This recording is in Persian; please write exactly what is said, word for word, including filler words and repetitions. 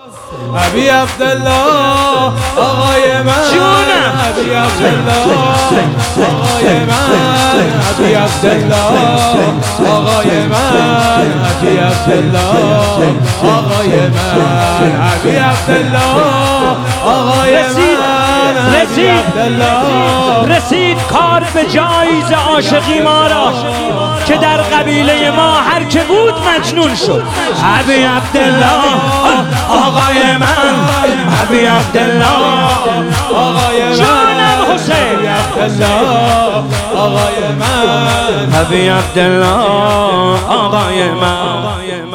ابی عبدالله آقای من، ابی عبدالله آقای من، ابی عبدالله آقای من، ابی عبدالله آقای من، ابی عبدالله آقای من، رسید رسید کار به جایز عاشقی ما را که در قبیله ما هر که بود مجنون شد. ابی عبدالله آقای من، ابی عبدالله آقای من، جانم حسین، ابی عبدالله آقای من، ابی عبدالله آقای من.